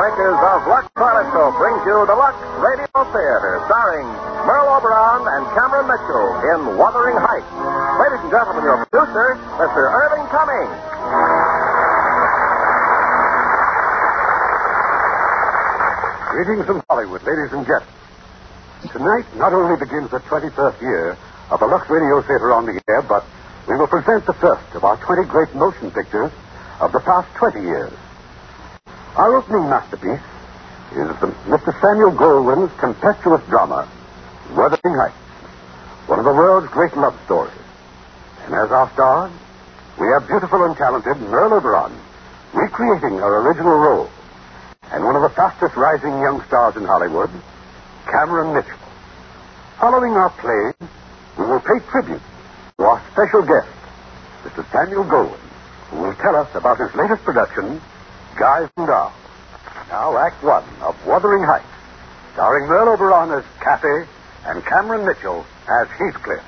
makers of Lux Toilet Soap, brings you the Lux Radio Theater, starring Merle Oberon and Cameron Mitchell in Wuthering Heights. Ladies and gentlemen, your producer, Mr. Irving Cummings. Greetings from Hollywood, ladies and gentlemen. Tonight not only begins the 21st year of the Lux Radio Theater on the air, but we will present the first of our 20 great motion pictures of the past 20 years. Our opening masterpiece is Mr. Samuel Goldwyn's tempestuous drama, Wuthering Heights, one of the world's great love stories. And as our stars, we have beautiful and talented Merle Oberon, recreating her original role, and one of the fastest rising young stars in Hollywood, Cameron Mitchell. Following our play, we will pay tribute to our special guest, Mr. Samuel Goldwyn, who will tell us about his latest production, Guys and Dolls. Now, Act One of Wuthering Heights, starring Merle Oberon as Kathy and Cameron Mitchell as Heathcliff.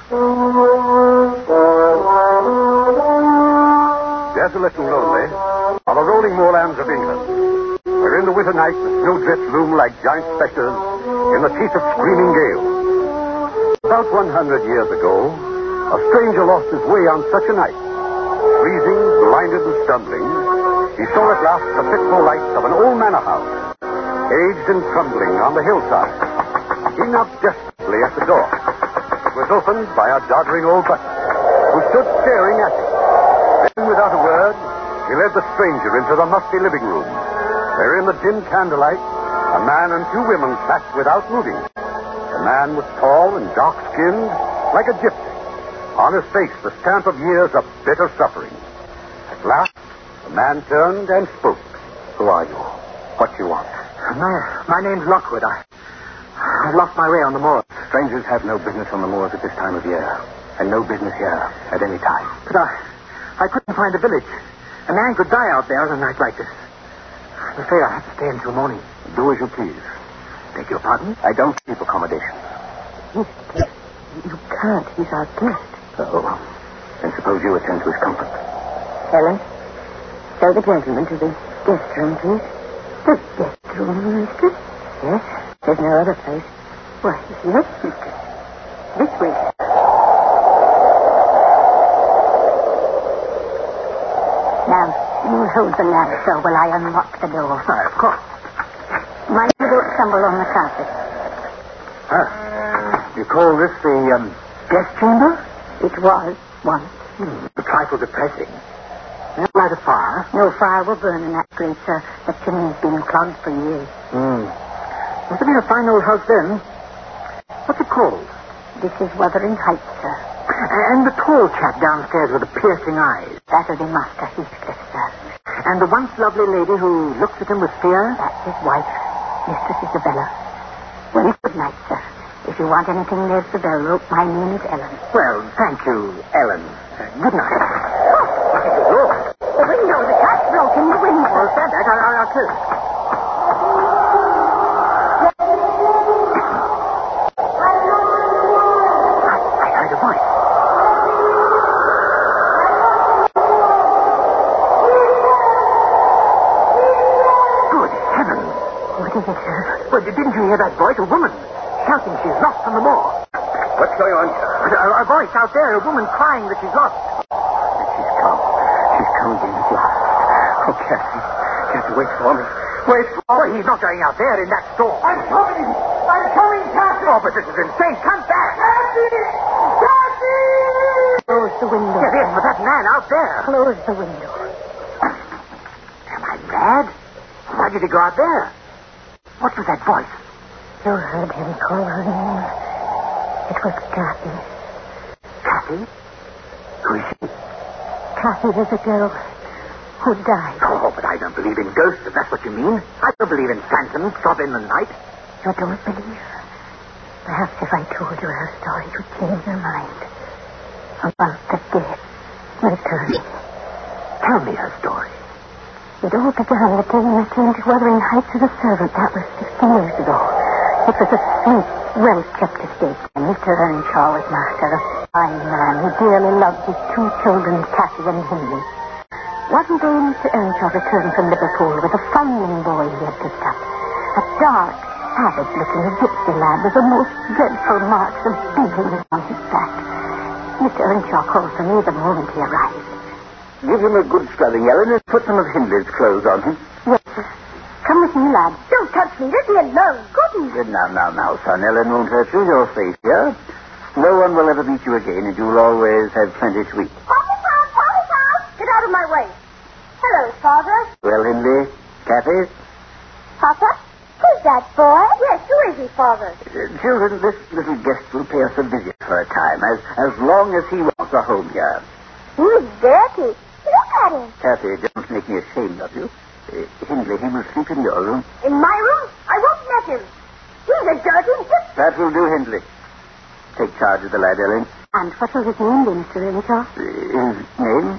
Desolate and lonely are the rolling moorlands of England, where in the winter night the snowdrifts loom like giant specters in the teeth of screaming gales. About 100 years ago, a stranger lost his way on such a night. Freezing, blinded, and stumbling, he saw at last the fitful lights of an old manor house, aged and crumbling on the hillside. He knocked desperately at the door. It was opened by a doddering old butler, who stood staring at him. Then, without a word, he led the stranger into the musty living room, where in the dim candlelight, a man and two women sat without moving. The man was tall and dark-skinned, like a gypsy. On his face, the stamp of years of bitter suffering. At last, the man turned and spoke. Who are you? What do you want? My name's Lockwood. I lost my way on the moor. Strangers have no business on the moors at this time of year, and no business here at any time. But I couldn't find a village. A man could die out there on a night like this. I'm afraid I'll have to stay until morning. Do as you please. Beg your pardon? I don't keep accommodation. You can't. He's our guest. Oh, then suppose you attend to his comfort. Helen, show the gentleman to the guest room, please. The guest room, mistress? Yes, there's no other place. Why, yes, mistress. This way. Now, you hold the lamp so while I unlock the door. Aye, of course. Mind you don't stumble on the carpet. You call this the guest chamber? It was once. A trifle depressing. Not light a fire. No fire will burn in that grate, sir. The chimney's been clogged for years. Must have been a fine old house then. What's it called? This is Wuthering Heights, sir. And the tall chap downstairs with the piercing eyes. That'll be Master Heathcliff, sir. And the once lovely lady who looks at him with fear? That's his wife, Mistress Isabella. Well, good night, sir. If you want anything, there's the bell rope. My name is Ellen. Well, thank you, Ellen. Good night. The window, the cat's broken the window. Oh, stand back. I'll close it. I heard a voice. Good heavens. What is it, sir? Well, didn't you hear that voice? A woman shouting she's lost on the moor. What's going on, sir? A voice out there, a woman crying that she's lost. She's come. She's come again at last. Oh, Kathy. Kathy, wait for me. Wait for me. He's not going out there in that storm. I'm coming, Kathy. Oh, but this is insane. Come back. Kathy! Close the window. Yes, but that man out there. Close the window. Am I mad? Why did he go out there? What was that voice? You heard him call her name. It was Kathy. Kathy? Who is she? Kathy is a girl who died. Oh, but I don't believe in ghosts, if that's what you mean. I don't believe in phantoms drop in the night. You don't believe? Perhaps if I told you her story, you'd change your mind. About the dead returning. Tell me her story. It all began the day I came to Wuthering Heights as a servant. That was 15 years ago. It was a sweet, well-kept estate, and Mr. Earnshaw was master, a fine man who dearly loved his two children, Kathy and Henry. Wasn't there Mr. Earnshaw returned from Liverpool with a foundling boy he had picked up? A dark, savage-looking gypsy lad with the most dreadful marks of beating on his back. Mr. Earnshaw called for me the moment he arrived. Give him a good scrubbing, Ellen, and put some of Hindley's clothes on him. Yes, sir. Come with me, lad. Don't touch me. Let me alone. Goodness. Good, now, son. Ellen won't hurt you. You're safe here. No one will ever beat you again, and you'll always have plenty to eat. Polly Pound! Get out of my way. Hello, Father. Well, Hindley, Kathy? Papa? Who's that boy? Yes, who is he, Father? Children, this little guest will pay us a visit for a time, as long as he wants a home here. He's dirty. Look at him. Kathy, don't make me ashamed of you. Hindley, he will sleep in your room. In my room? I won't let him. He's a dirty gypsy. That will do, Hindley. Take charge of the lad, Ellen. And what will his name be, Mr. Earnshaw? His name?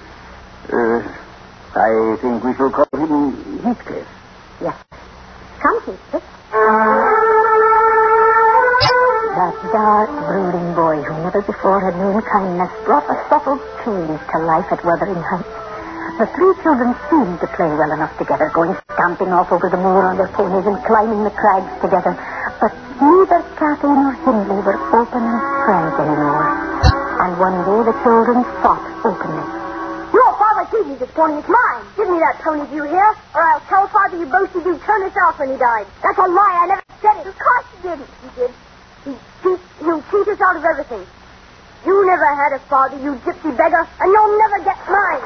I think we shall call him Heathcliff. Yes. Come, Heathcliff. That dark, brooding boy who never before had known kindness brought a subtle change to life at Wuthering Heights. The three children seemed to play well enough together, going stamping off over the moor on their ponies and climbing the crags together. But neither Kathy nor Hindley were open friends anymore. And one day the children fought openly. Your father gave me this pony. It's mine. Give me that pony, do you hear? Or I'll tell Father you boasted you'd turn us off when he died. That's a lie. I never said it. Of course you didn't. He did. He'll cheat us out of everything. You never had a father, you gypsy beggar, and you'll never get mine.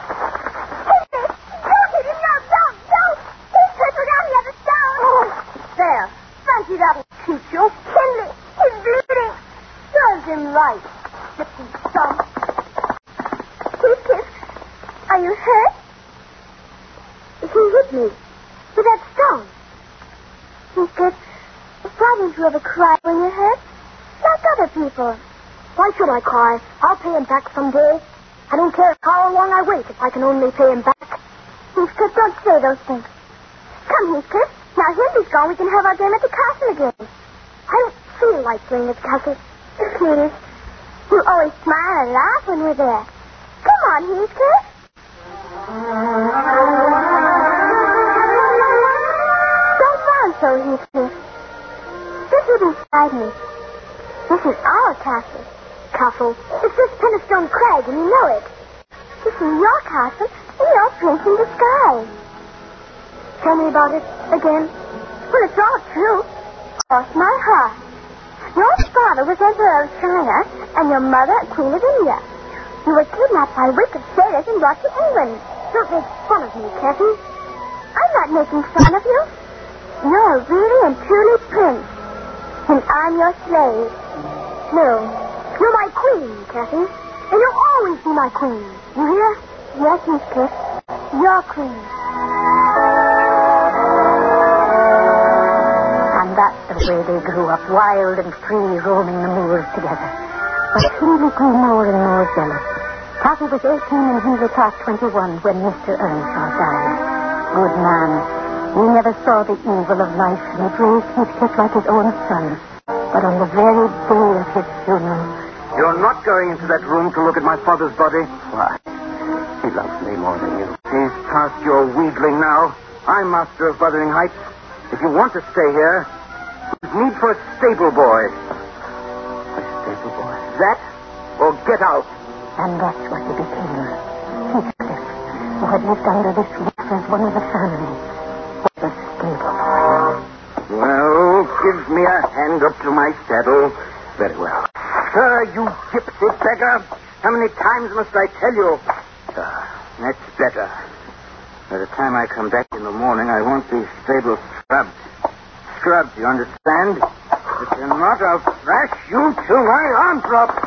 Don't! He's tripping out the other stone. There. Fancy that'll shoot you. Hindley, he's bleeding. Serves him right. Gypsy scum. Heathcliff, are you hurt? He hit me with that stone. Heathcliff, why don't you ever cry when you're hurt? Like other people. Why should I cry? I'll pay him back someday. I don't care how long I wait if I can only pay him back. Heathcliff, don't say those things. Come, Heathcliff. Now Hindley's gone, we can have our game at the castle again. I don't feel like playing at the castle. Please. You always smile and laugh when we're there. Come on, Heathcliff. Don't frown so, Heathcliff. Sit here beside me. This is our castle. Castle. It's this Penistone Crag, and you know it. This is your castle, and you're Prince in disguise. Tell me about it again. Well, it's all true. Cross my heart. Your father was Emperor of China, and your mother Queen of India. You were kidnapped by wicked sailors and brought to England. Don't make fun of me, Kathy. I'm not making fun of you. You're really and truly Prince, and I'm your slave. No, you're my queen, Kathy, and you'll always be my queen. You hear? Yes, Heathcliff, your queen. And that's the way they grew up, wild and free, roaming the moors together. But Hindley grew more and more jealous. Kathy was 18 and Hindley past 21 when Mr. Earnshaw died. Good man. He never saw the evil of life, and he raised Heathcliff like his own son. But on the very day of his funeral... You're not going into that room to look at my father's body? Why? He loves me more than you. He's past your wheedling now. I'm master of Wuthering Heights. If you want to stay here, there's need for a stable boy. A stable boy? That or get out. And that's what he became. Heathcliff, who had lived under this roof as one of the family, was a stable boy. Well, give me a hand up to my saddle. Very well. Sir, you gypsy beggar. How many times must I tell you? That's better. By the time I come back in the morning, I want these stables scrubbed. Scrubbed, you understand? If you're not, I'll thrash you till my arm drops.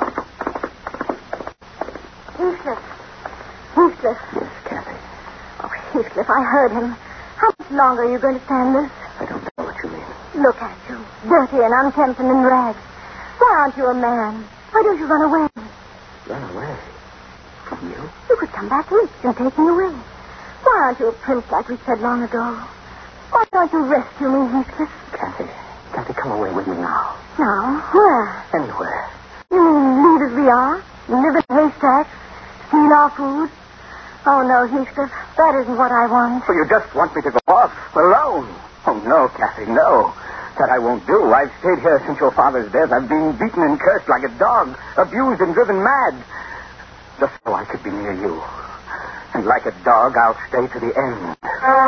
Heathcliff. Heathcliff. Yes, Kathy. Oh, Heathcliff, I heard him. How much longer are you going to stand this? I don't know what you mean. Look at you, dirty and unkempt and in rags. Why aren't you a man? Why don't you run away? Run away? From you? You could come back rich and take me away. Why aren't you a prince like we said long ago? Why don't you rescue me, Heathcliff? Kathy, come away with me now. Now? Where? Anywhere. You mean leave as we are? Live in haystacks? Steal our food? Oh, no, Heathcliff. That isn't what I want. So you just want me to go off alone? Oh, no, Kathy, no. That I won't do. I've stayed here since your father's death. I've been beaten and cursed like a dog, abused and driven mad. Just so I could be near you. And like a dog, I'll stay to the end.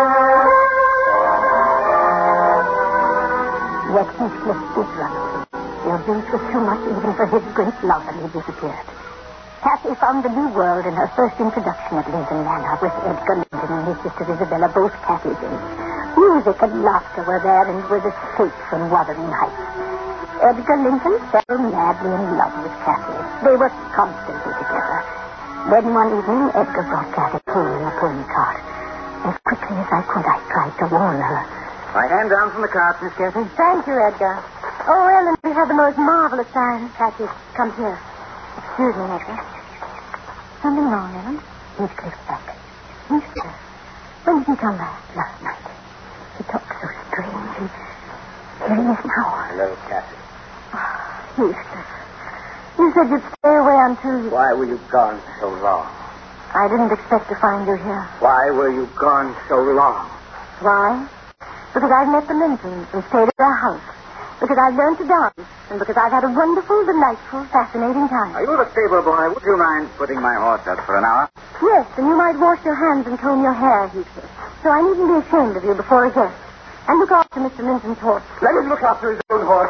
Yet Heathcliff did run away. The abuse was too much even for his great love, and he disappeared. Kathy found a new world in her first introduction at Lincoln Manor with Edgar Lincoln and his sister Isabella, both Kathy's age. Music and laughter were there and was escape from Wuthering Heights. Edgar Lincoln fell madly in love with Kathy. They were constantly together. Then one evening, Edgar brought Kathy home in a pony cart. As quickly as I could, I tried to warn her. My hand down from the cart, Miss Kathy. Thank you, Edgar. Oh, Ellen, we have the most marvelous time. Kathy, come here. Excuse me, Edgar. Something wrong, Ellen? Heathcliff's back. Heathcliff? When did he come back? Last night. He talked so strangely. Here he is now. Hello, Kathy. Heathcliff. You said you'd stay away until... Why were you gone so long? I didn't expect to find you here. Why were you gone so long? Why? Because I've met the Lincolns and stayed at their house. Because I've learned to dance. And because I've had a wonderful, delightful, fascinating time. Are you the stable boy? Would you mind putting my horse up for an hour? Yes, and you might wash your hands and comb your hair, Heathcliff. So I needn't be ashamed of you before a guest. And look after Mr. Lincoln's horse. Let him look after his own horse.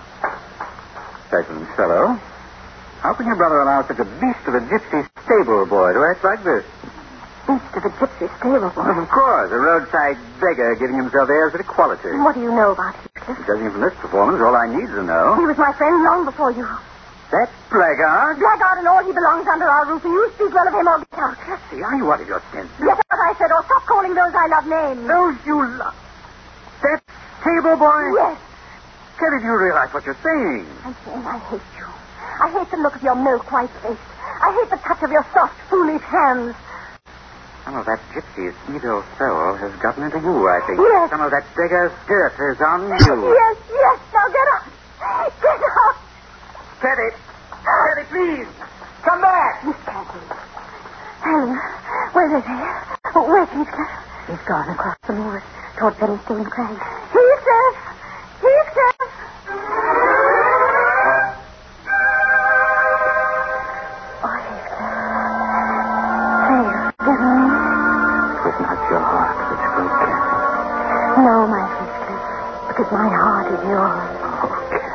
Pleasant fellow. How can your brother allow such a beast of a gypsy stable boy to act like this? Beast of a gypsy stable boy? Of course, a roadside beggar giving himself airs of equality. What do you know about Heathcliff? Judging from this performance, all I need to know... He was my friend long before you. That blackguard? Blackguard and all, he belongs under our roof, and you speak well of him or get out. Kathy, are you out of your senses? Get out, I said, or stop calling those I love names. Those you love. That stable boy? Yes. Kathy, do you realize what you're saying? I'm saying I hate you. I hate the look of your milk-white face. I hate the touch of your soft, foolish hands. Some of that gypsy's evil soul has gotten into you, I think. Yes. Some of that beggar's dirt is on you. Yes, yes. Now get out. Get out. Kathy! Kathy, please! Come back! Miss Kathy. Helen, where is he? Where's Heathcliff? He's gone across the moors toward Penistone Crag. Heathcliff! Heathcliff! Oh, Heathcliff. Say, forgive me. It was not your heart which broke, Kathy. No, my Heathcliff, because my heart is yours. Oh, Kathy.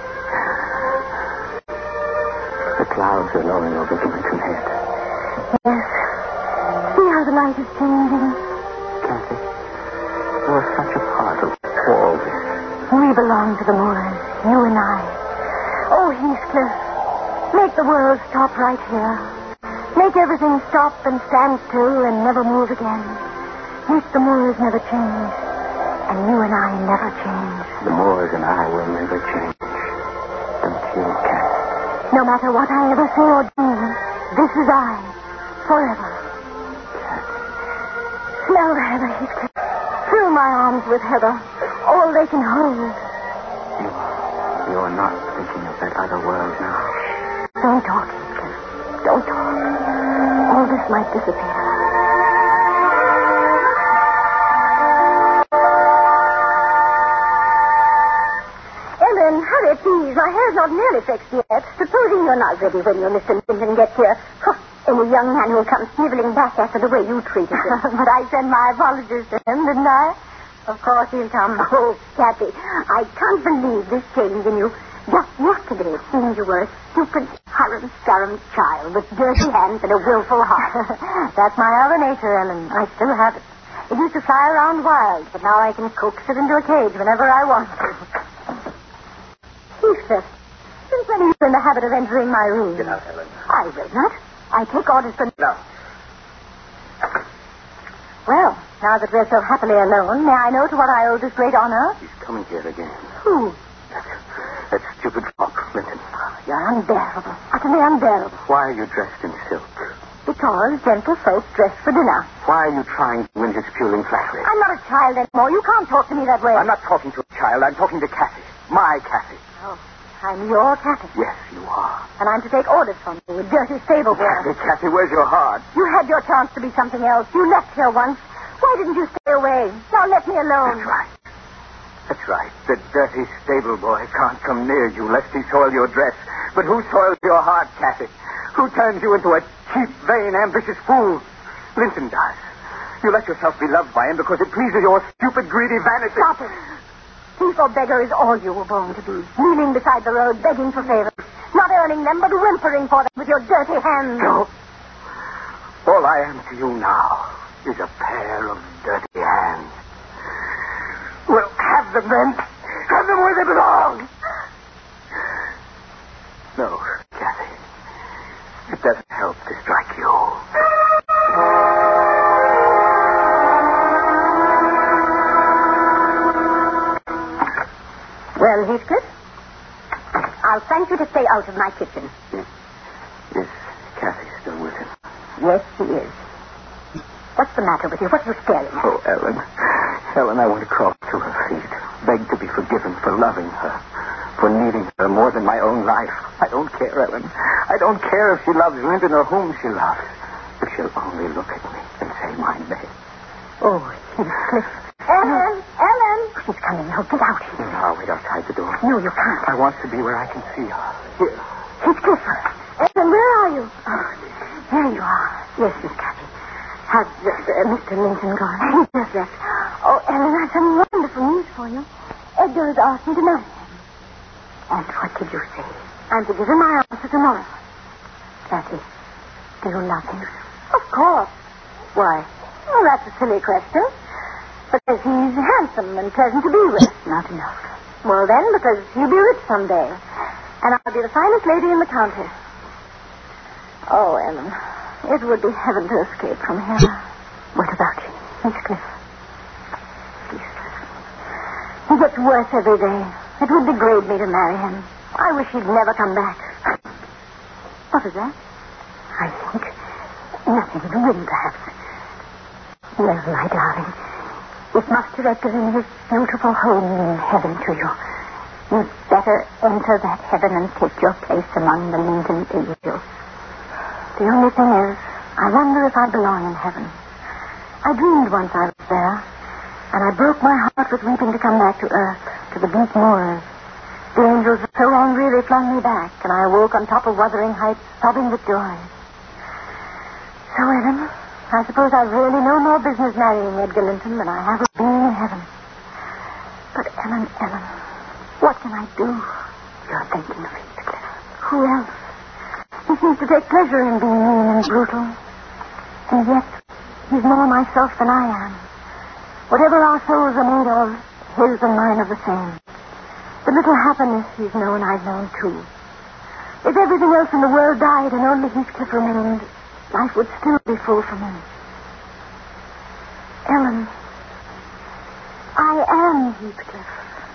The clouds are lowering over the Lincoln Head. Yes. See how the light is changing. Kathy, you are such a part of all this. We belong to the moors, you and I. Oh, Heathcliff, make the world stop right here. Make everything stop and stand still and never move again. Make the moors never change, and you and I never change. The Moors and I will never change. Until Kathy. No matter what I ever say or do, this is I, forever. Smell the heather, Heathcliff. Fill my arms with heather, all they can hold. You are not thinking of that other world now. Don't talk, Heathcliff. Don't talk. All this might disappear. Ellen, hurry, please. My hair's not nearly fixed yet. Supposing you're not ready when your Mr. Lincoln gets here. Any young man who'll come sniveling back after the way you treated him. But I sent my apologies to him, didn't I? Of course he'll come. Oh, Kathy, I can't believe this change in you. Just yesterday it seemed you were a stupid, harum-scarum child with dirty hands and a willful heart. That's my other nature, Ellen. I still have it. It used to fly around wild, but now I can coax it into a cage whenever I want to. Heathcliff, since when are you in the habit of entering my room? Get out, Helen. I will not. I take orders from... No. Well, now that we're so happily alone, may I know to what I owe this great honor? He's coming here again. Who? That stupid fop, Lincoln. You're unbearable. Utterly unbearable. Why are you dressed in silk? Because gentle folk dress for dinner. Why are you trying to win his puling flattery? I'm not a child anymore. You can't talk to me that way. I'm not talking to a child. I'm talking to Kathy. My Kathy. Oh, I'm your Kathy. Yes, you are. And I'm to take orders from you, a dirty stable boy. Kathy, where's your heart? You had your chance to be something else. You left here once. Why didn't you stay away? Now let me alone. That's right. That's right. The dirty stable boy can't come near you lest he soil your dress. But who soils your heart, Kathy? Who turns you into a cheap, vain, ambitious fool? Linton does. You let yourself be loved by him because it pleases your stupid, greedy vanity. Stop it. Thief or beggar is all you were born to be. Kneeling beside the road, begging for favors. Not earning them, but whimpering for them with your dirty hands. No. All I am to you now is a pair of dirty hands. Well, have them then. Have them where they belong. No, Kathy. It doesn't help to strike you. Well, Heathcliff, I'll thank you to stay out of my kitchen. Is Kathy still with him? Yes, she is. What's the matter with you? What are you staring at? Oh, Ellen. Ellen, I want to crawl to her feet. Beg to be forgiven for loving her. For needing her more than my own life. I don't care, Ellen. I don't care if she loves Linton or whom she loves. If she'll only look at me and say my name. Oh, Heathcliff. Ellen! Ellen! She's coming now. Get out. I'll wait outside the door. No, you can't. I want to be where I can see her. Here. Heathcliff! Ellen, where are you? Oh, there you are. Yes, Miss Kathy. Has Mr. Linton gone? He just left. Oh, Ellen, I've some wonderful news for you. Edgar has asked me to marry him. And what did you say? I'm to give him my answer tomorrow. Kathy, do you love him? Of course. Why? Well, that's a silly question. Because he's handsome and pleasant to be with. Not enough. Well, then, because he'll be rich someday. And I'll be the finest lady in the county. Oh, Ellen, it would be heaven to escape from here. What about you, Heathcliff? Heathcliff. He gets worse every day. It would degrade me to marry him. I wish he'd never come back. What is that? I think nothing. The wind, perhaps. No, my darling. It must have given his beautiful home in heaven to you. You'd better enter that heaven and take your place among the Linton angels. The only thing is, I wonder if I belong in heaven. I dreamed once I was there, and I broke my heart with weeping to come back to earth, to the bleak moors. The angels were so angry they flung me back, and I awoke on top of Wuthering Heights, sobbing with joy. So, Ellen, I suppose I've really no more business marrying Edgar Linton than I have of being in heaven. But, Ellen, what can I do? You're thinking of Heathcliff. Who else? He seems to take pleasure in being mean and brutal. And yet, he's more myself than I am. Whatever our souls are made of, his and mine are the same. The little happiness he's known, I've known too. If everything else in the world died and only Heathcliff remained, life would still be full for me. Ellen, I am Heathcliff.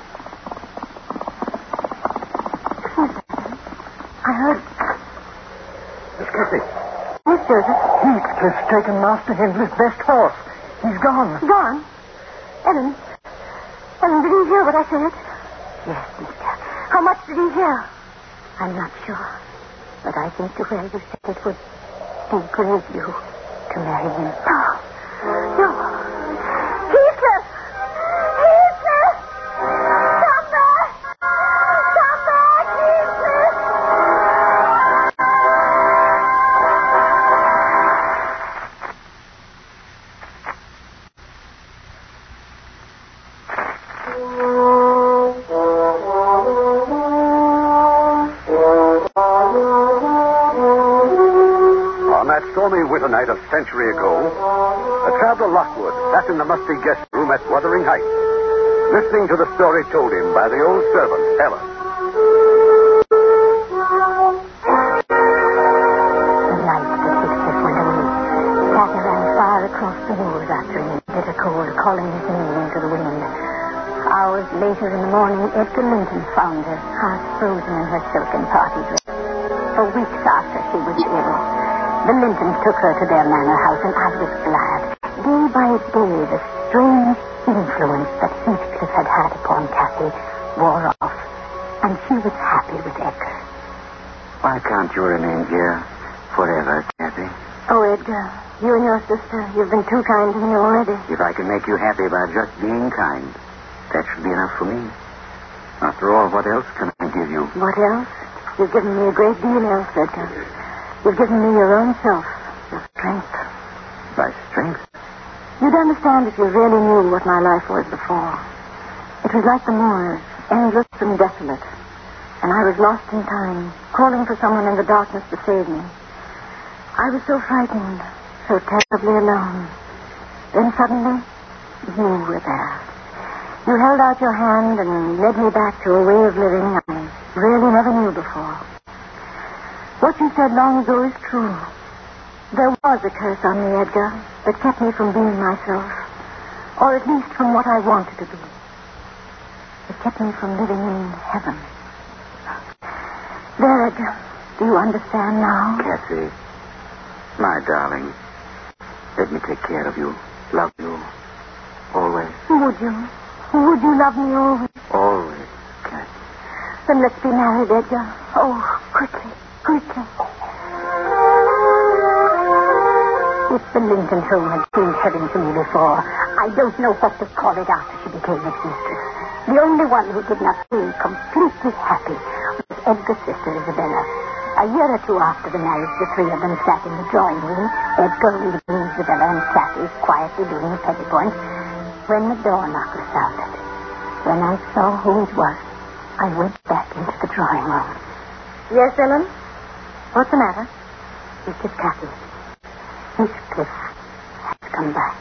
Who's that? I heard... Miss Kathy. Yes, Joseph. Heathcliff's taken Master Hindley's best horse. He's gone. Gone? Ellen, did he hear what I said? Yes, Miss Kathy. How much did he hear? I'm not sure. But I think the way you said it would encourage you to marry him. No. Heathcliff! Heathcliff! Come back! Come back, Heathcliff! On that stormy winter night a century ago, a traveler Lockwood sat in the musty guest room at Wuthering Heights, listening to the story told him by the old servant, Ellen. The night that Heathcliff went away, Kathy ran far across the moors after him, bitter cold, calling his name into the wind. Hours later in the morning, Edgar Linton found her, half frozen in her silken party dress. For weeks after she was ill, the Lintons took her to their manor house, and I was glad. Day by day, the strange influence that Heathcliff had had upon Kathy wore off. And she was happy with Edgar. Why can't you remain here forever, Kathy? Oh, Edgar, you and your sister, you've been too kind to me already. If I can make you happy by just being kind, that should be enough for me. After all, what else can I give you? What else? You've given me a great deal else, Edgar. You've given me your own self, your strength. My strength? You'd understand if you really knew what my life was before. It was like the moors, endless and desolate. And I was lost in time, calling for someone in the darkness to save me. I was so frightened, so terribly alone. Then suddenly, you were there. You held out your hand and led me back to a way of living I really never knew before. What you said long ago is true. There was a curse on me, Edgar, that kept me from being myself, or at least from what I wanted to be. It kept me from living in heaven. There, Edgar, do you understand now? Kathy, my darling, let me take care of you, love you, always. Would you? Would you love me always? Always, Kathy. Then let's be married, Edgar. Oh, quickly, quickly. If the Lincoln home had seemed heaven to me before, I don't know what to call it after she became its mistress. The only one who did not seem completely happy was Edgar's sister, Isabella. A year or two after the marriage, the three of them sat in the drawing room, Edgar reading Isabella and Kathy quietly doing a petty point, when the door knocker sounded. When I saw who it was, I went back into the drawing room. Yes, Ellen? What's the matter? It is Kathy. Heathcliff has come back.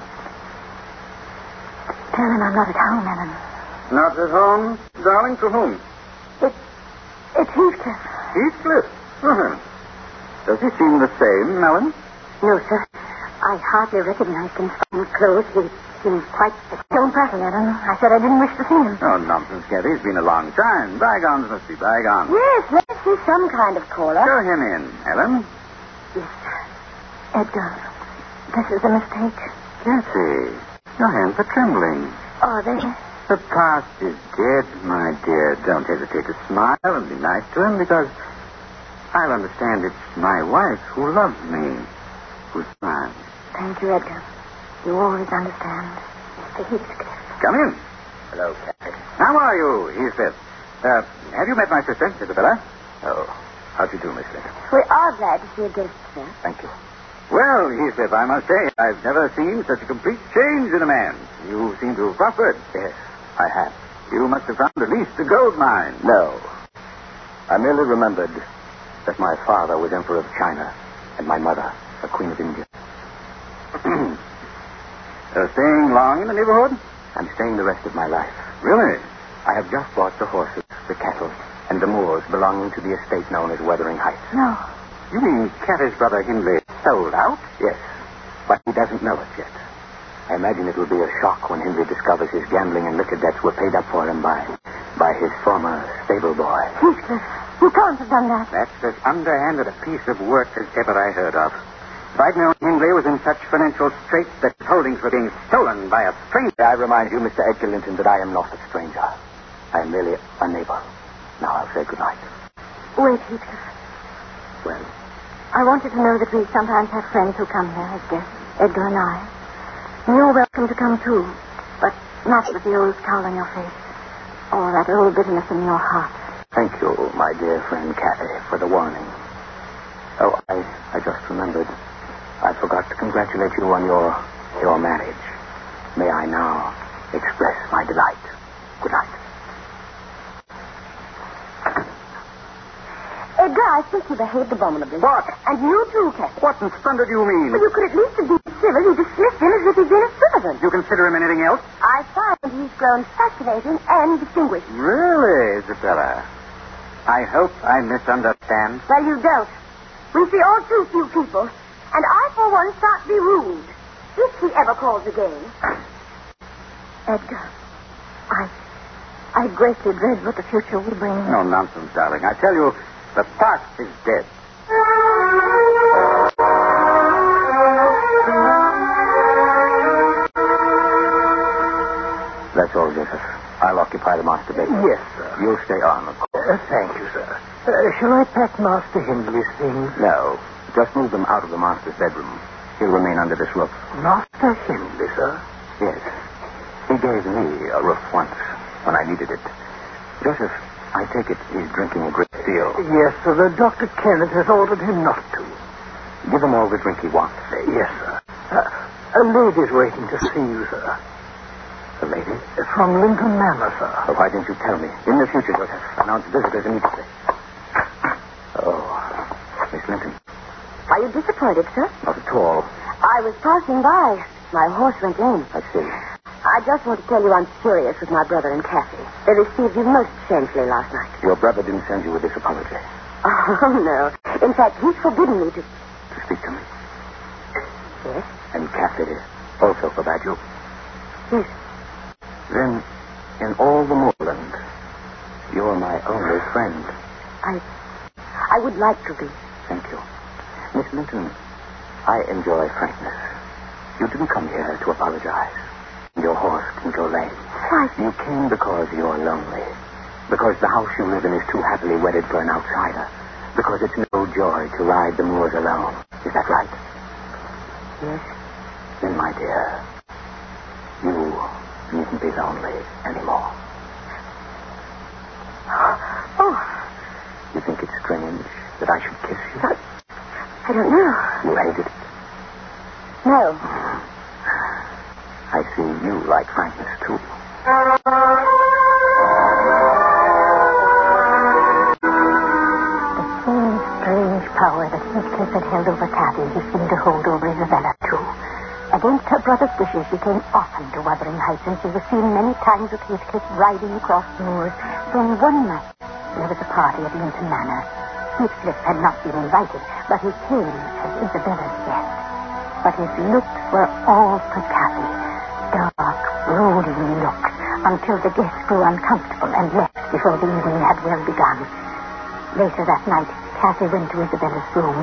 Tell him I'm not at home, Ellen. Not at home, darling? To whom? It's Heathcliff. Heathcliff? Uh-huh. Does he seem the same, Ellen? No, sir. I hardly recognized him from his clothes. He seems quite... Don't prattle, Ellen. I said I didn't wish to see him. Oh, nonsense, Kathy. It's been a long time. Bygones must be bygones. Yes, let's see some kind of caller. Show him in, Ellen. Yes, sir. Edgar, this is a mistake. Kathy, your hands are trembling. Are they? The past is dead, my dear. Don't hesitate to smile and be nice to him, because I'll understand it's my wife who loves me, who smiles. Thank you, Edgar. You always understand. Mr. Heathcliff. Come in. Hello, Kathy. How are you, Heathcliff? Have you met my sister, Isabella? Oh, how do you do, Miss Lincoln? We are glad to see a guest, sir. Thank you. Well, Heathcliff, I must say, I've never seen such a complete change in a man. You seem to have prospered. Yes, I have. You must have found at least a gold mine. No. I merely remembered that my father was Emperor of China and my mother, the Queen of India. Staying long in the neighborhood? I'm staying the rest of my life. Really? I have just bought the horses, the cattle, and the moors belonging to the estate known as Wuthering Heights. No. You mean Kathy's brother Hindley sold out? Yes, but he doesn't know it yet. I imagine it will be a shock when Hindley discovers his gambling and liquor debts were paid up for him by his former stable boy. Heathcliff, you can't have done that. That's as underhanded a piece of work as ever I heard of. If I'd known Hindley was in such financial straits that his holdings were being stolen by a stranger... I remind you, Mr. Edgar Linton, that I am not a stranger. I am merely a neighbor. Now I'll say goodnight. Wait, Heathcliff. Well, I wanted to know that we sometimes have friends who come here as guests, Edgar and I. You're welcome to come, too, but not with the old scowl on your face or that old bitterness in your heart. thank you, my dear friend Kathy, for the warning. Oh, I just remembered. I forgot to congratulate you on your marriage. May I now express my delight. Good night. Edgar, I think you behaved abominably. What? And you too, Kathy. What in thunder do you mean? Well, you could at least have been civil. You dismissed him as if he'd been a citizen. You consider him anything else? I find he's grown fascinating and distinguished. Really, Isabella? I hope I misunderstand. Well, you don't. We see all too few people, and I, for one, shan't be rude. If he ever calls again. Edgar, I greatly dread what the future will bring. No nonsense, darling. I tell you, the past is dead. That's all, Joseph. I'll occupy the master bedroom. Yes, sir. You'll stay on, of course. Thank you, sir. Shall I pack Master Hindley's things? No. Just move them out of the master's bedroom. He'll remain under this roof. Master Hindley, sir? Yes. He gave me a roof once when I needed it. Joseph, I take it he's drinking a great deal. Yes, sir. The Dr. Kenneth has ordered him not to. Give him all the drink he wants. Yes, sir. A lady's waiting to see you, sir. The lady? From Lincoln Manor, sir. Oh, why didn't you tell me? In the future, Joseph, announce visitors immediately. Oh, Miss Linton. Are you disappointed, sir? Not at all. I was passing by. My horse went lame. I see. I just want to tell you I'm furious with my brother and Kathy. They received you most shamefully last night. Your brother didn't send you with this apology. Oh, no. In fact, he's forbidden me to... To speak to me. Yes? And Kathy also forbade you. Yes. Then, in all the moorland, you're my only friend. I would like to be. Thank you. Miss Linton, I enjoy frankness. You didn't come here to apologize. Your horse didn't go lame. Why? You came because you're lonely. Because the house you live in is too happily wedded for an outsider. Because it's no joy to ride the moors alone. Is that right? Yes. Then, my dear, you needn't be lonely anymore. Oh, You think it's strange that I should kiss you? I don't know. You hated it. No. I see you like frankness, too. The same strange power that Heathcliff had held over Kathy, he seemed to hold over Isabella, too. Against her brother's wishes, she came often to Wuthering Heights, and she was seen many times with Heathcliff riding across the moors. Then one night, there was a party at Lincoln Manor. Heathcliff had not been invited, but he came as Isabella's guest. But his looks were all for Kathy. Dark, brooding looks, until the guests grew uncomfortable and left before the evening had well begun. Later that night, Kathy went to Isabella's room.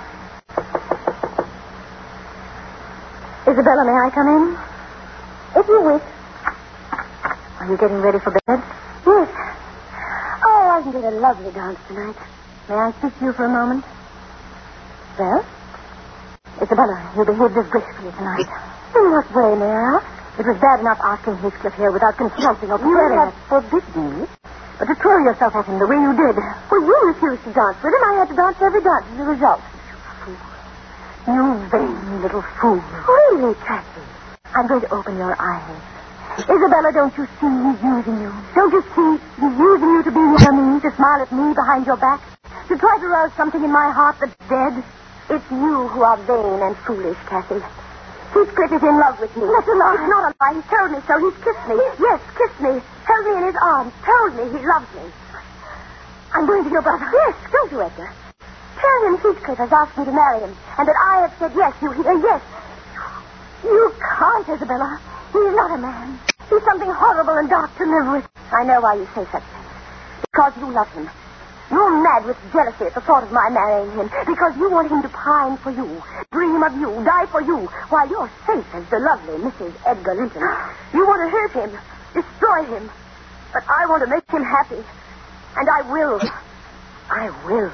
Isabella, may I come in? If you wish. Are you getting ready for bed? Yes. Oh, wasn't it a lovely dance tonight? May I speak to you for a moment? Well? Isabella, you behaved disgracefully tonight. In what way, may I ask? It was bad enough asking Heathcliff here without consulting or preparing it. Forbidden me? But to throw yourself at him the way you did. Well, you refused to dance with him. I had to dance every dance as a result. You vain little fool. Really, Kathy? I'm going to open your eyes. Isabella, don't you see he's using you? Don't you see he's using you to be near me, to smile at me behind your back, to try to rouse something in my heart that's dead? It's you who are vain and foolish, Kathy. Heathcliff is in love with me. That's a lie. It's not a lie. He told me so. He's kissed me. Yes, kissed me. Held me in his arms. Told me he loves me. I'm going to your brother. Yes, go to Edgar. Tell him Heathcliff has asked me to marry him, and that I have said yes. You hear? Yes. You can't, Isabella. He's not a man. He's something horrible and dark to live with. I know why you say such things. Because you love him. You're mad with jealousy at the thought of my marrying him. Because you want him to pine for you, dream of you, die for you, while you're safe as the lovely Mrs. Edgar Linton. You want to hurt him, destroy him. But I want to make him happy. And I will. I will.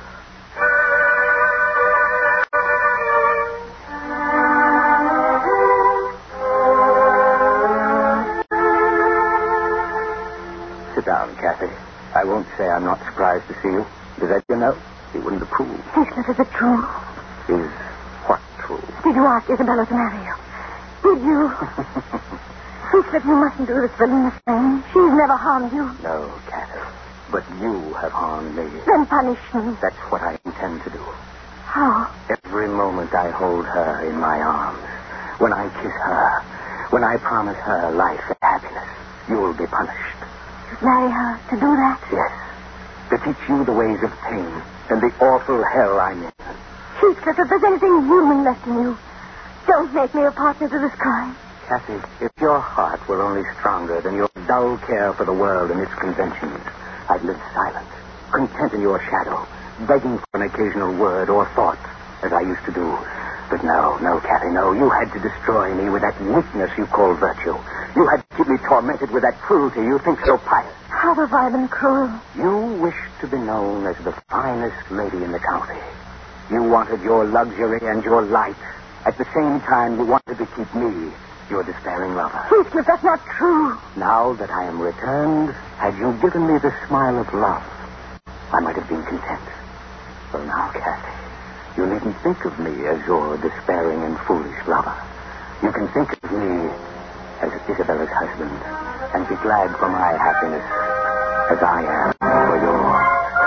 Sit down, Kathy. I won't say I'm not surprised to see you. Does Edgar know? He wouldn't approve. Heathcliff, is it true? Is what true? Did you ask Isabella to marry you? Did you? Heathcliff, you mustn't do this villainous thing. She's never harmed you. No, Kathy. But you have harmed me. Then punish me. That's what I intend to do. How? Every moment I hold her in my arms, when I kiss her, when I promise her life and happiness, you'll be punished. You'd marry her to do that? Yes. To teach you the ways of pain and the awful hell I'm in. Heathcliff, if there's anything human left in you, don't make me a partner to this crime. Kathy, if your heart were only stronger than your dull care for the world and its conventions, I'd live silent, content in your shadow, begging for an occasional word or thought, as I used to do. But no, Kathy, no. You had to destroy me with that weakness you call virtue. You had to keep me tormented with that cruelty you think so pious. How have I been cruel? You wished to be known as the finest lady in the county. You wanted your luxury and your light. At the same time, you wanted to keep me, your despairing lover. Heathcliff, that's not true. Now that I am returned, had you given me the smile of love, I might have been content. Well, now, Kathy, you needn't think of me as your despairing and foolish lover. You can think of me as Isabella's husband and be glad for my happiness as I am for yours.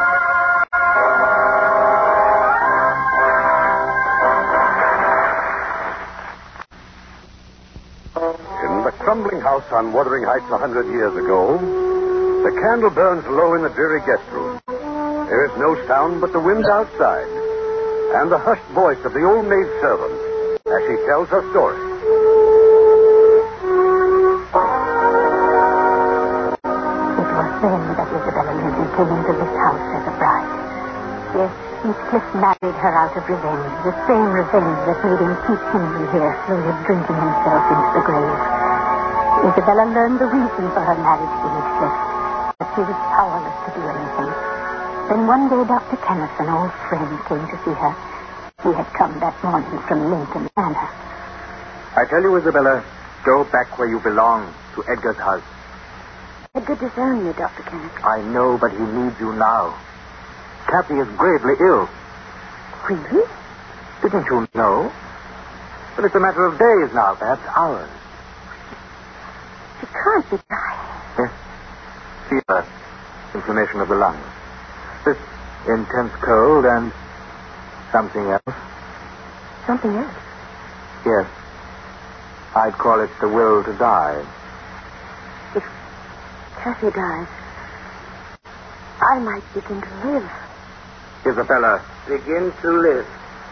In the crumbling house on Wuthering Heights 100 years ago, the candle burns low in the dreary guest room. There is no sound but the wind outside and the hushed voice of the old maid servant as she tells her story. It was then that Isabella Linton came into this house as a bride. Yes, Heathcliff married her out of revenge, the same revenge that made him keep Henry here, slowly drinking himself into the grave. Isabella learned the reason for her marriage to Heathcliff, but she was powerless to do anything. Then one day Dr. Kenneth, an old friend, came to see her. He had come that morning from Lincoln Manor. I tell you, Isabella, go back where you belong, to Edgar's house. Edgar disowned me, Dr. Kenneth. I know, but he needs you now. Kathy is gravely ill. Really? Didn't you know? But it's a matter of days now, perhaps hours. She can't be dying. Yes. Fever, inflammation of the lungs. This intense cold and something else. Something else? Yes. I'd call it the will to die. If Kathy dies, I might begin to live. Isabella. Begin to live.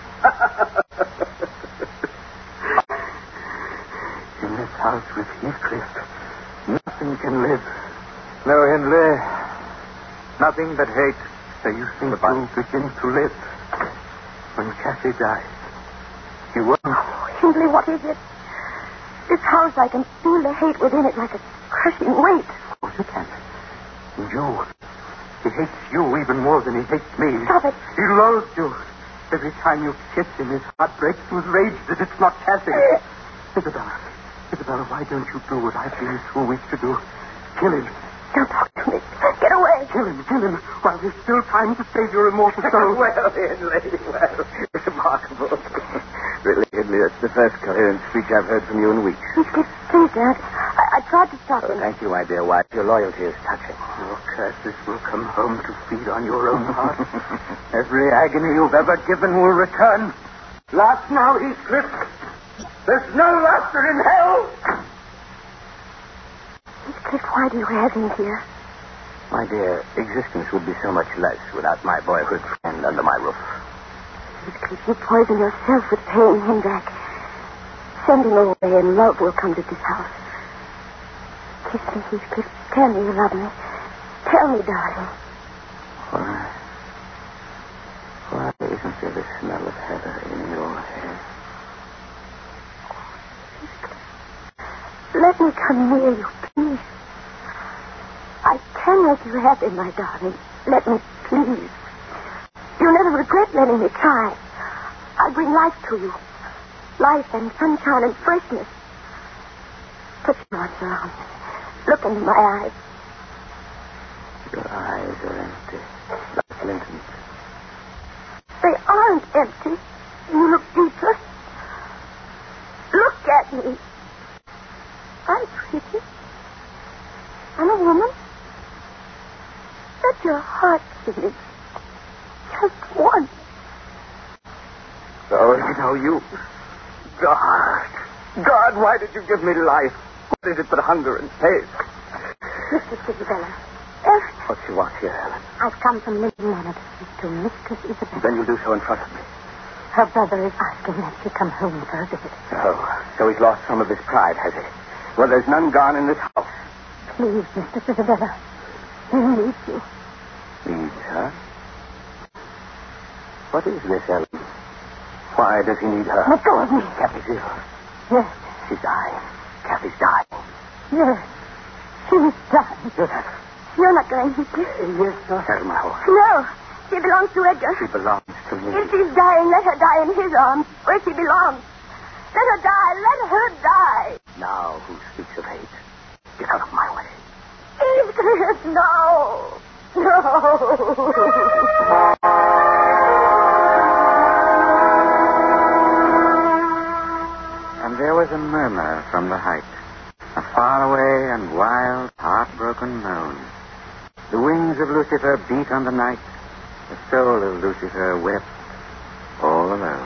In this house with Heathcliff, nothing can live. No, Hindley. Nothing but hate. So you think you'll begin to live when Kathy dies? You won't. Oh, Hindley, what is it? This house, I can feel the hate within it like a crushing weight. Of course you can. And you. He hates you even more than he hates me. Stop it. He loathes you. Every time you kiss him, his heart breaks with rage that it's not Kathy. Isabella, why don't you do what I've been so weak to do? Kill him. Don't talk to me. Get away. Kill him, while there's still time to save your immortal soul. Well, Hindley, well, it's remarkable. Really, Hindley, it's the first coherent speech I've heard from you in weeks. Heathcliff, please, Dad. I tried to stop him. Thank you, my dear wife. Your loyalty is touching. Your curses will come home to feed on your own heart. Every agony you've ever given will return. Laugh now, Heathcliff. There's no laughter in hell. Heathcliff, why do you have him here? My dear, existence would be so much less without my boyhood friend under my roof. Heathcliff, you poison yourself with paying him back. Send him away and love will come to this house. Kiss me, Heathcliff. Tell me you love me. Tell me, darling. Why isn't there the smell of heather in your hair? Let me come near you, please. I can let you have him, my darling. Let me, please. You'll never regret letting me try. I'll bring life to you. Life and sunshine and freshness. Put your arms around me. Look into my eyes. Your eyes are empty, like Linton's. They aren't empty. You look deeper. Look at me. I'm pretty. I'm a woman. Let your heart see me. Just once. Oh, no, you... God, why did you give me life? What is it but hunger and pain? Mistress Isabella. What you want here, Helen? I've come from Lincoln Manor to speak to Mistress Isabella. Then you'll do so in front of me. Her brother is asking that she come home for a visit. Oh, so he's lost some of his pride, has he? Well, there's none gone in this house. Please, Mistress Isabella. He needs you. Needs, huh? What is this, Ellen? Why does he need her? Let go of me. Kathy's ill. Yes. She's dying. Kathy's dying. Yes. She's dying. You're not going to. Yes, sir. Saddle my horse. No. She belongs to Edgar. She belongs to me. If she's dying, let her die in his arms, where she belongs. Let her die. Let her die. Now who speaks of hate? Get out of my way. Edith, no. No. And there was a murmur from the height, a faraway and wild, heartbroken moan. The wings of Lucifer beat on the night. The soul of Lucifer wept all alone.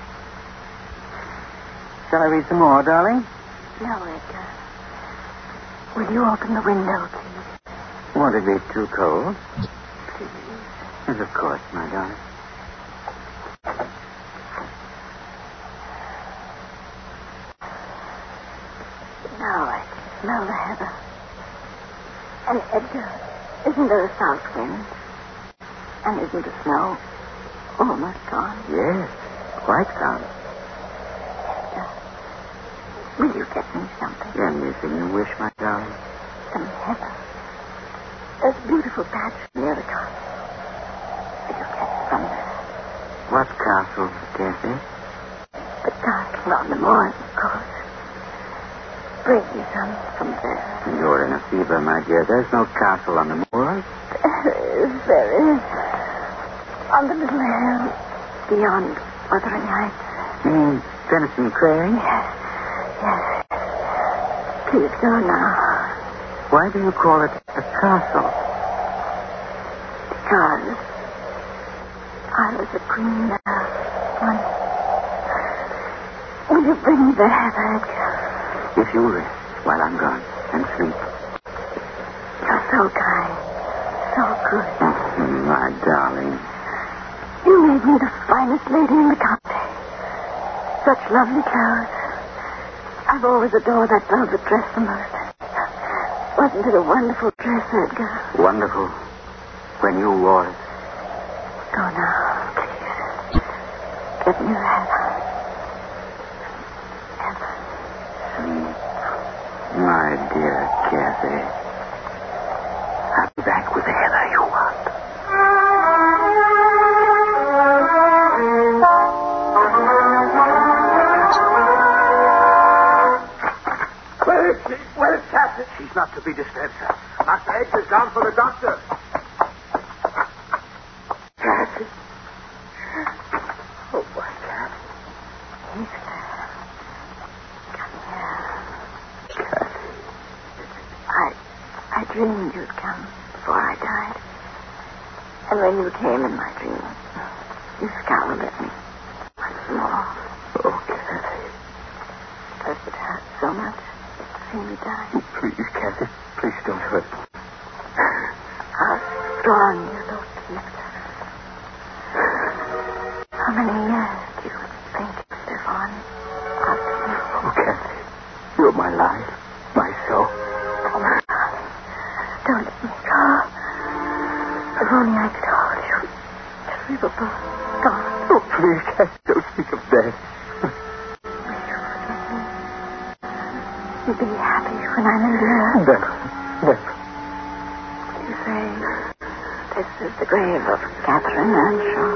Shall I read some more, darling? No, Edgar. Will you open the window, please? Won't it be too cold? Please. Yes, of course, my darling. Now I can smell the heather. And Edgar, isn't there a south wind? And isn't the snow almost gone? Yes, quite gone. Will you get me something? Anything you wish, my darling. Some heather. There's a beautiful patch near the castle. Will you get it from there? What castle, Kathy? The castle on the moors, of course. Bring me some from there. You're in a fever, my dear. There's no castle on the moors. There is. On the little hill beyond Wuthering Heights. You mean Denison Crag? Yes. Please go now. Why do you call it a castle? Because I was a queen there once. Will you bring me the heather, Edgar? If you rest while I'm gone and sleep. You're so kind. So good. My darling. You made me the finest lady in the country. Such lovely clothes. I've always adored that velvet dress the most. Wasn't it a wonderful dress, Edgar? Wonderful. When you wore it. Go now, please. Get me the heather. My dear Kathy. I'll be back with the heather you want. Where is Kathy? She's not to be disturbed, sir. Master Edgar's gone for the doctor. Kathy. Oh, boy, Kathy. He's there. Come here. Kathy. I dreamed you'd come before I died. And when you came in my dream, you scowled at me once more. Oh, Kathy. Does it hurt so much to see me die? Please, Kathy. Please don't hurt me. How strong you look, Keith. How many years do you think you'll live on after me? Oh, Kathy. You're my life. My soul. Oh, my darling. Don't let me go. If only I could hold you till we were both gone. Oh, please, Kathy. Don't speak of death. You'll be happy when I'm in the earth. Never. Never. You say this is the grave of Catherine Earnshaw.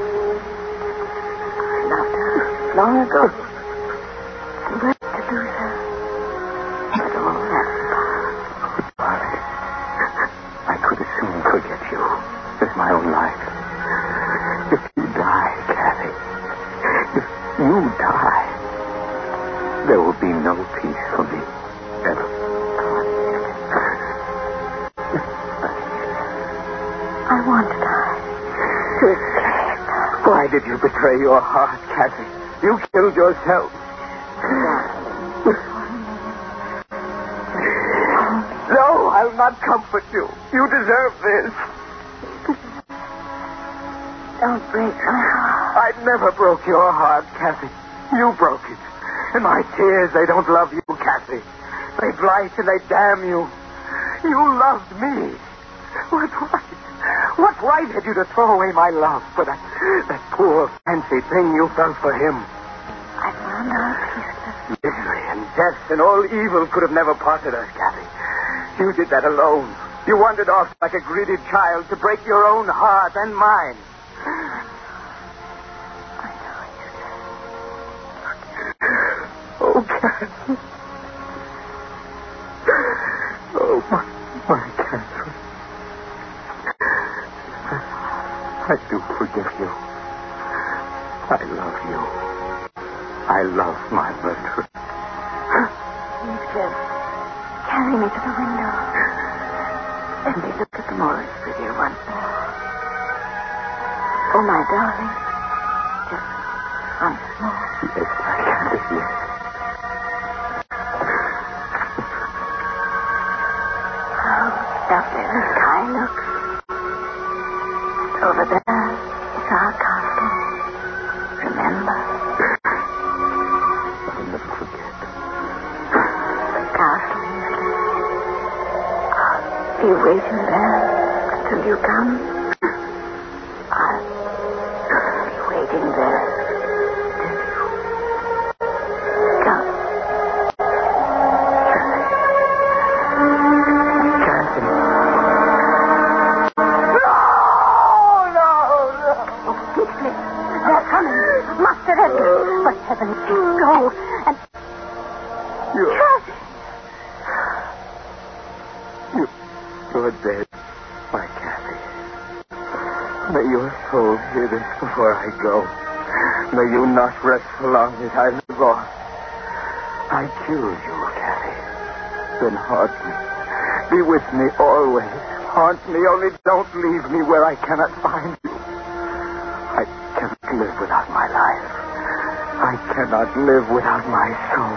I loved her long ago. And wept to lose her. But all that's past. Oh, darling. I could as soon forget you as my own life. If you die, Kathy. If you die, there will be no peace for me. Ever. I want to die. To escape. Why did you betray your heart, Kathy? You killed yourself. No, I'll not comfort you. You deserve this. Don't break my heart. I never broke your heart, Kathy. You broke it. And my tears, they don't love you, Kathy. They blight and they damn you. You loved me. What right had you to throw away my love for that poor fancy thing you felt for him? found out, Heathcliff. Misery and death and all evil could have never parted us, Kathy. You did that alone. You wandered off like a greedy child to break your own heart and mine. I know, Heathcliff. Oh, Kathy. Oh, my Catherine. I do forgive you. I love you. I love my Bertram. Heathcliff, carry me to the window. Let me look at the moors with you once more. Oh, my darling. Just once more. Yes, I can. Yes. How lovely the sky looks. Over there is our castle. Remember? I'll never forget. The castle. I'll be waiting there until you come. I'll be waiting there till you come. They're coming. Master Edgar. For heaven's sake, go. And... You're dead, my Kathy. May your soul hear this before I go. May you not rest so long as I live on. I choose you, Kathy. Then haunt me. Be with me always. Haunt me, only don't leave me where I cannot find you. I cannot live without my life. I cannot live without my soul.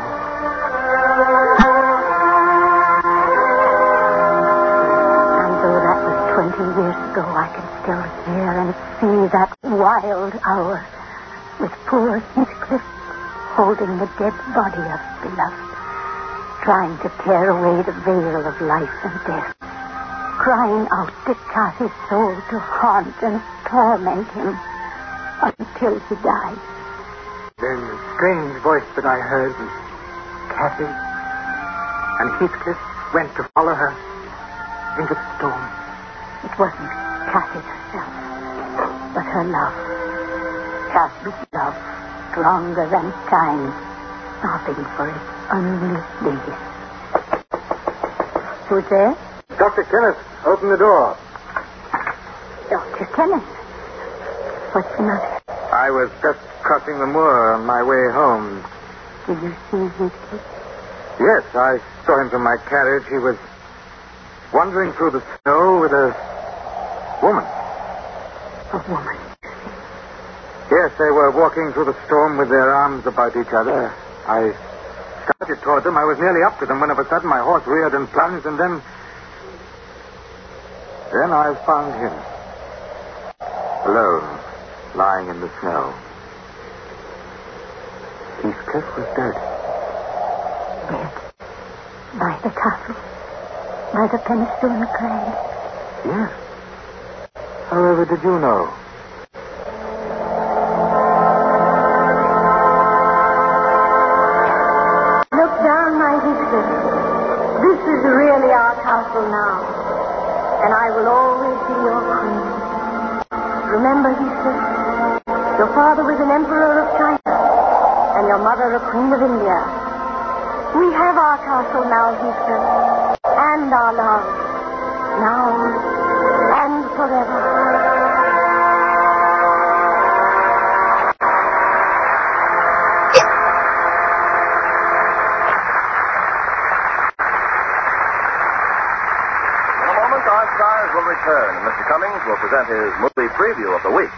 And though that was 20 years ago, I can still hear and see that wild hour with poor Heathcliff holding the dead body of beloved, trying to tear away the veil of life and death, crying out to cast his soul to haunt and torment him until he died. Then the strange voice that I heard was Kathy, and Heathcliff went to follow her into the storm. It wasn't Kathy herself, but her love. Kathy's love, stronger than time, stopping for its only please. Who's there? Dr. Kenneth, open the door. Dr. Kenneth. What's the matter? I was just crossing the moor on my way home. Did you see Heathcliff? Yes, I saw him from my carriage. He was wandering through the snow with a woman. A woman. Yes, they were walking through the storm with their arms about each other. I started toward them. I was nearly up to them when of a sudden my horse reared and plunged, and then I found him. Alone, lying in the snow. Heathcliff was dead. Dead. By the castle. By the Penistone Crag. Yes. However, did you know? Look down, my Heathcliff. This is really our castle now. And I will always be your queen. Remember, Heathcliff, your father was an emperor of China, and your mother a queen of India. We have our castle now, Heathcliff, and our love, now and forever. Our stars will return, and Mr. Cummings will present his movie preview of the week.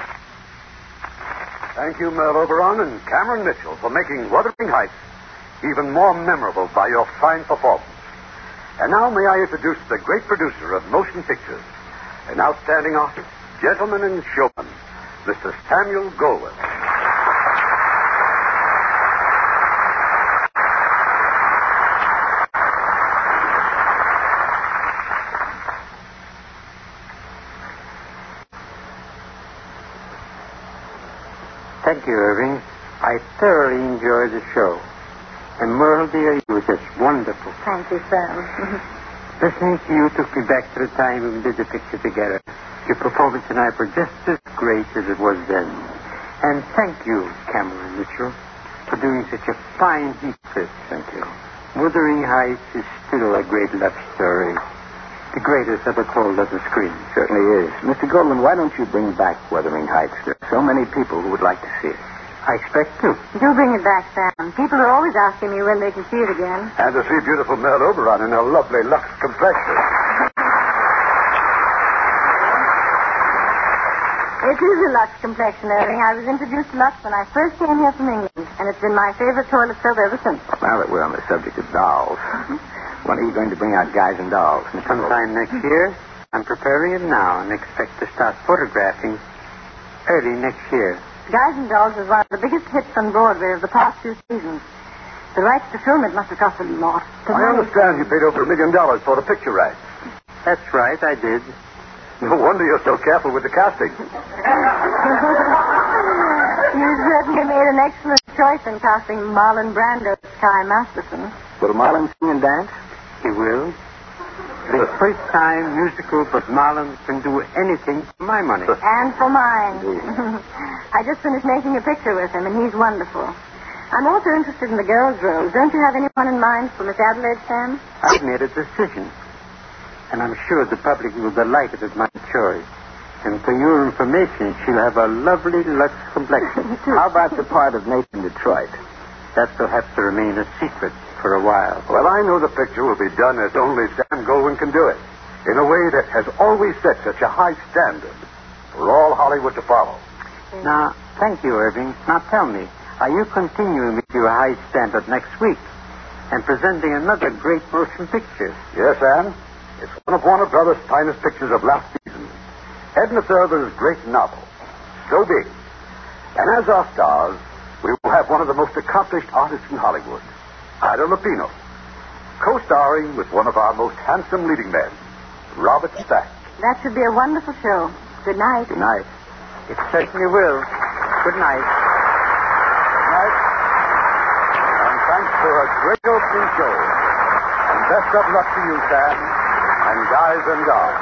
Thank you, Merle Oberon and Cameron Mitchell, for making Wuthering Heights even more memorable by your fine performance. And now may I introduce the great producer of motion pictures, an outstanding artist, gentleman and showman, Mr. Samuel Goldwyn. Thank you, Irving. I thoroughly enjoyed the show. And Merle, dear, you were just wonderful. Thank you, Sam. Listening to you took me back to the time when we did the picture together. Your performance tonight were just as great as it was then. And thank you, Cameron Mitchell, for doing such a fine Heathcliff. Thank you. Wuthering Heights is still a great love story. The greatest ever told on the screen. Certainly is. Mr. Goldman, why don't you bring back Wuthering Heights? There are so many people who would like to see it. I expect to. Do bring it back, Sam. People are always asking me when they can see it again. And to see beautiful Merle Oberon in her lovely Lux complexion. It is a Lux complexion, Irving. I was introduced to Lux when I first came here from England, and it's been my favorite toilet soap ever since. Now that we're on the subject of dolls, when are you going to bring out Guys and Dolls? Sometime next year. I'm preparing it now and expect to start photographing early next year. Guys and Dolls is one of the biggest hits on Broadway of the past 2 seasons. The rights to film it must have cost a lot. I understand you paid over $1 million for the picture rights. That's right, I did. No wonder you're so careful with the casting. You certainly made an excellent choice in casting Marlon Brando as Sky Masterson. Will Marlon sing and dance? He will. The first time musical, but Marlon can do anything for my money. And for mine. I just finished making a picture with him, and he's wonderful. I'm also interested in the girl's role. Don't you have anyone in mind for Miss Adelaide, Sam? I've made a decision. And I'm sure the public will be delighted at my choice. And for your information, she'll have a lovely Lux complexion. How about the part of Nathan Detroit? That will have to remain a secret for a while. Well, I know the picture will be done as only Sam Goldwyn can do it, in a way that has always set such a high standard for all Hollywood to follow. Now, thank you, Irving. Now tell me, are you continuing with your high standard next week and presenting another great motion picture? Yes, Anne. It's one of Warner Brothers' finest pictures of last season. Edna Ferber's great novel, So Big. And as our stars, we will have one of the most accomplished artists in Hollywood, Ida Lupino, co-starring with one of our most handsome leading men, Robert Stack. That should be a wonderful show. Good night. Good night. It certainly will. Good night. Good night. And thanks for a great opening show. And best of luck to you, Sam, and Guys and Dolls.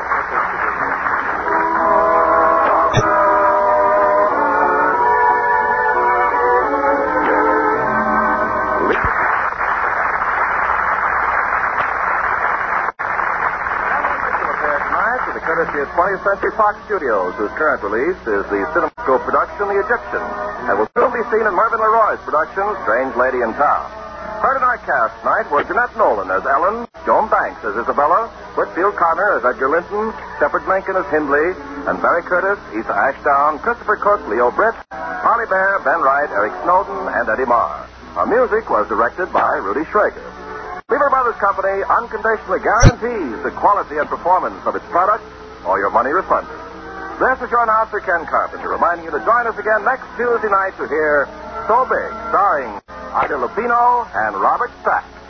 Courtesy of 20th Century Fox Studios, whose current release is the CinemaScope production, The Egyptian, and will soon be seen in Mervyn LeRoy's production, Strange Lady in Town. Heard in our cast tonight were Jeanette Nolan as Ellen, Joan Banks as Isabella, Whitfield Connor as Edgar Linton, Shepard Menken as Hindley, and Barry Curtis, Issa Ashdown, Christopher Cook, Leo Britt, Harley Bear, Ben Wright, Eric Snowden, and Eddie Marr. Our music was directed by Rudy Schrager. Lever Brothers Company unconditionally guarantees the quality and performance of its products or your money refunded. This is your announcer, Ken Carpenter, reminding you to join us again next Tuesday night to hear So Big, starring Ida Lupino and Robert Stack.